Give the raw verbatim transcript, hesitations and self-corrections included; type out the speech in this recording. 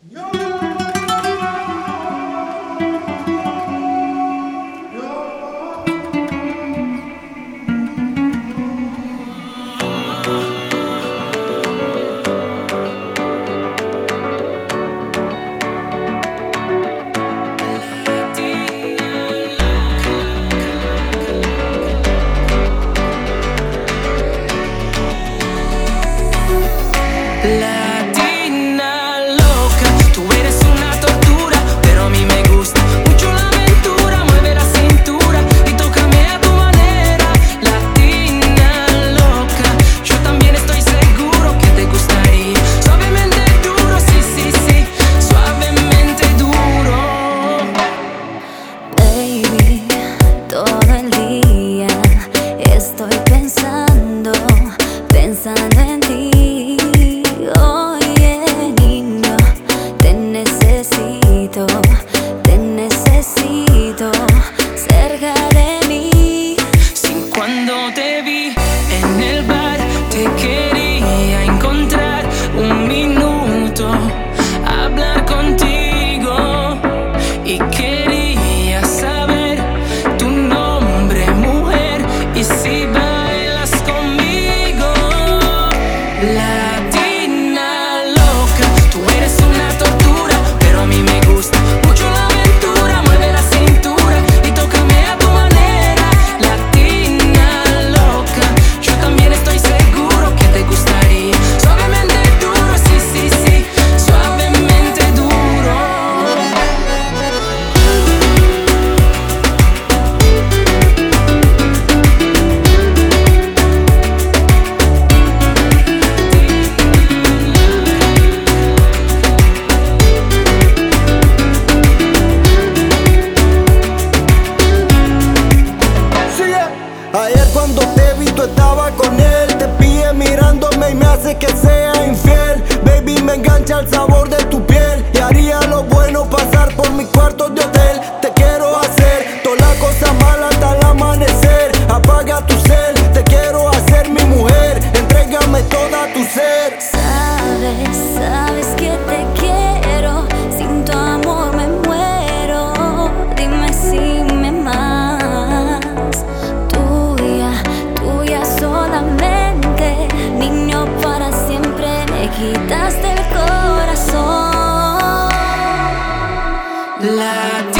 Latina loca, tú eres una tortura, pero a mí me gusta mucho la aventura. Mueve la cintura y tócame a tu manera. Latina loca, yo también estoy seguro que te gustaría. Suavemente duro, sí, sí, sí, suavemente duro. Baby, todo el día estoy pensando, pensando en ti. Oye, niño, te necesito, te necesito cerca de mí. Si cuando te vi en el bar te quería encontrar un minuto, hablar contigo y quería saber tu nombre, mujer, y si bailas conmigo. Latina loca, tú eres una tortura, pero a mí me gusta mucho la aventura. Mueve la cintura y tócame a tu manera. Latina loca, yo también estoy seguro que te gustaría. Suavemente duro, sí, sí, sí, suavemente duro. Ayer cuando te vi tú estaba con él. Te pillé mirándome y me hace que sea infiel. Baby, me engancha el sabor de tu piel y haría lo bueno pasar por mis cuartos de hotel. Te quiero hacer toda la cosa mala hasta el amanecer. Apaga tu cel, te quiero hacer mi mujer. Entrégame toda tu ser. Sabes, sabes que te quiero, sin tu amor me muero. Dime si me amas, tuya, tuya solamente. Niño, para siempre me quitaste el corazón. Latina